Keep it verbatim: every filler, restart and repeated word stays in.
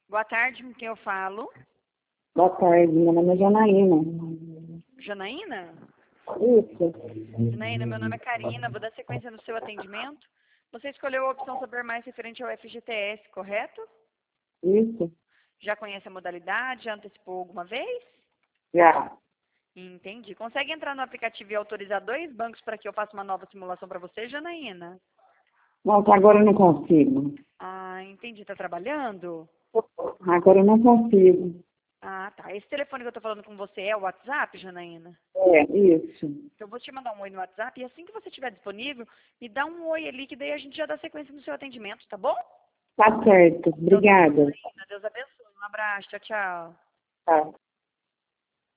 Boa tarde, com quem eu falo? Boa tarde, meu nome é Janaína. Janaína? Isso, Janaína, meu nome é Karina, vou dar sequência no seu atendimento. Você escolheu a opção Saber Mais referente ao F G T S, correto? isso, Já conhece a modalidade? Já antecipou alguma vez? já. Entendi. Consegue entrar no aplicativo e autorizar dois bancos para que eu faça uma nova simulação para você, Janaína? Nossa, agora eu não consigo. Ah, entendi. Tá trabalhando? Agora eu não consigo. Ah, tá. Esse telefone que eu tô falando com você é o WhatsApp, Janaína? É, isso. Então, eu vou te mandar um oi no WhatsApp e assim que você estiver disponível, me dá um oi ali, que daí a gente já dá sequência no seu atendimento, tá bom? Tá certo. Então, tá bom, Obrigada. Janaína. Deus abençoe. Um abraço. Tchau, tchau. Tá.